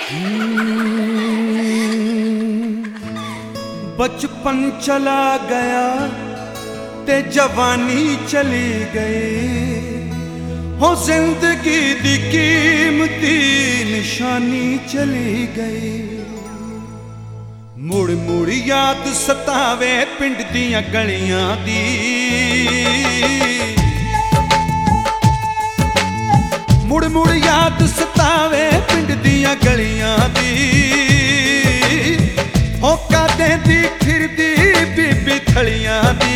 बचपन चला गया ते जवानी चली गई, हो जिंदगी दी कीमती निशानी चली गई। मुड़ मुड़ याद सतावे पिंड दियां गलियां दी, मुड़ मुड़ याद सतावे पिंड दियां गलियां दी। होका देंदी फिरदी बीबी थलियां दी,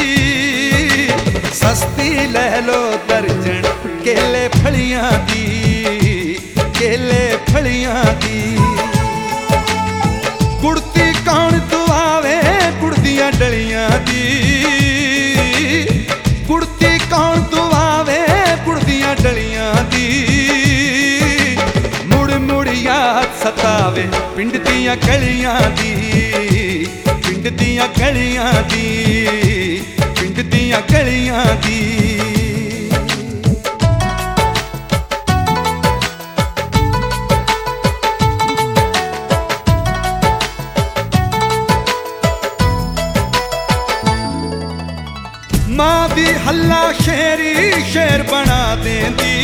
सस्ती लै लो दर्जन केले फलियां दी, केले फलियां दी। कुड़ती कौन दुआवे गुड़ दियां डलियां दी, कुड़ती कौन दुआवे गुड़ दियां डलियां दी। मुड़ मुड़ याद सतावे पिंड दियां गलियां दी, पिंड दियां गलियां दी, पिंड दियां गलियां दी। मां दी हल्ला शेरी शेर बना देंदी,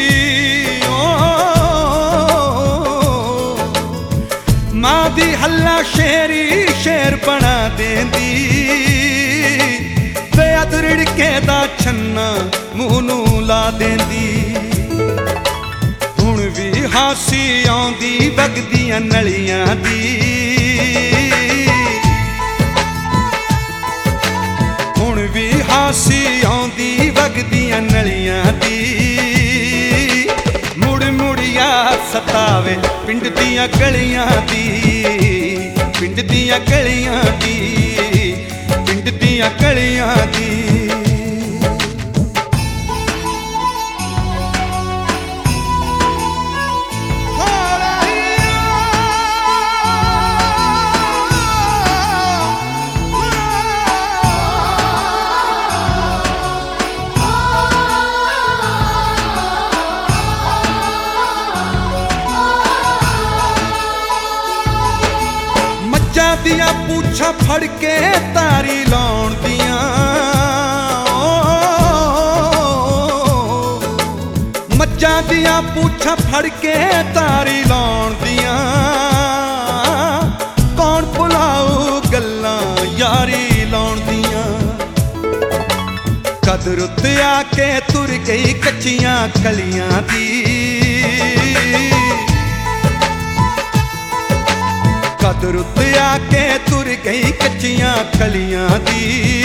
मां दी हल्ला शेरी शेर बना देंदी। बेअदर के दा छन्ना मूंह नूं ला देंदी। हुण भी हासी आउंदी वगदियां नलियां दी, हुण भी हासी आउंदी वगदियां नलियां दी। मुड़ मुड़ याद सतावे पिंड दियां गलियां दी, पिंड दियां गलियां दी, पिंड दियां गलियां दी। दियां पूछा फड़ के तारी लाउण दियां, मज्जां दियां पूछा फड़ के तारी लाउण दियां। कौन भुलाऊ गल्लां यारी लाउण दियां। कदर उत्ते आके तुर गई कच्चियां कलियां दी, कदर उत्ते आके तुर गई कच्चियां कलियां दी।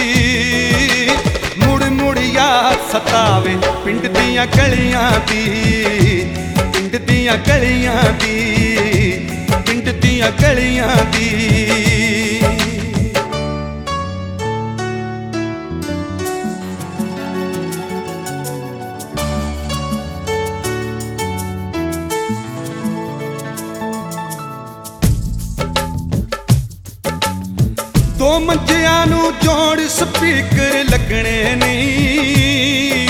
मुड़ मुड़ याद सतावे पिंड दियां गलियां दी, पिंड दियां गलियां दी, पिंड दियां गलियां दी। दो मंजियां नू जोड़ स्पीकर लगने नहीं,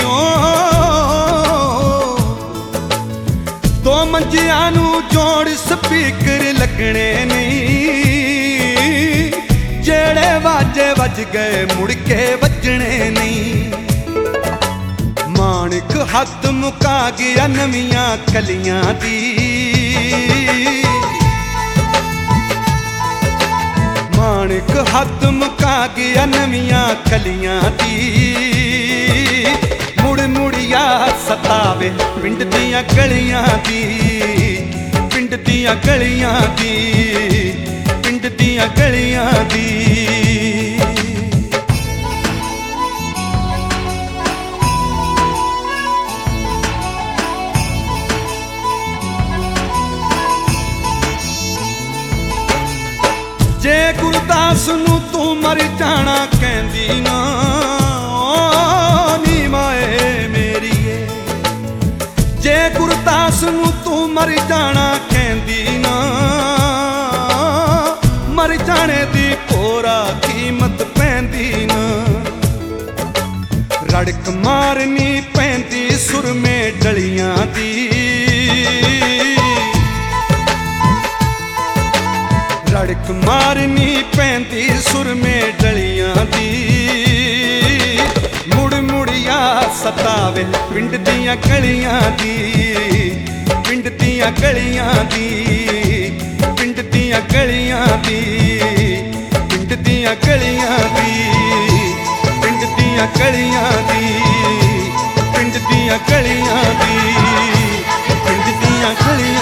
दो मंजियां नू जोड़ स्पीकर लगने नहीं। जेड़े वाजे वज गए मुड़ के वजने नहीं। माणक हद मुका गया नवियां कलियां दी, माणक हद मुका गया नवियां कलियां दी। मुड़ मुड़ याद सतावे पिंड दियां गलियां दी, पिंड दियां गलियां दी, पिंड दियां गलियां दी। जे गुरदास नू तू मर जाना कहंदी ना, नी माए मेरीए। जे गुरदास नू तू मर जाना कहंदी ना, मर जाने दी पोरा कीमत पैंदी ना। रड़क मारनी पैंदी सुर में डलियां दी, धड़क मारनी पैंदी सुरमे डलियां दी मुड़ मुड़िया सतावे पिंड दियां गलियां दी पिंड दियां गलियां दी पिंड दियां गलियां दी पिंड दियां गलियां दी पिंड दियां गलियां दी पिंड दियां गलियां दी पिंड दियां गलियां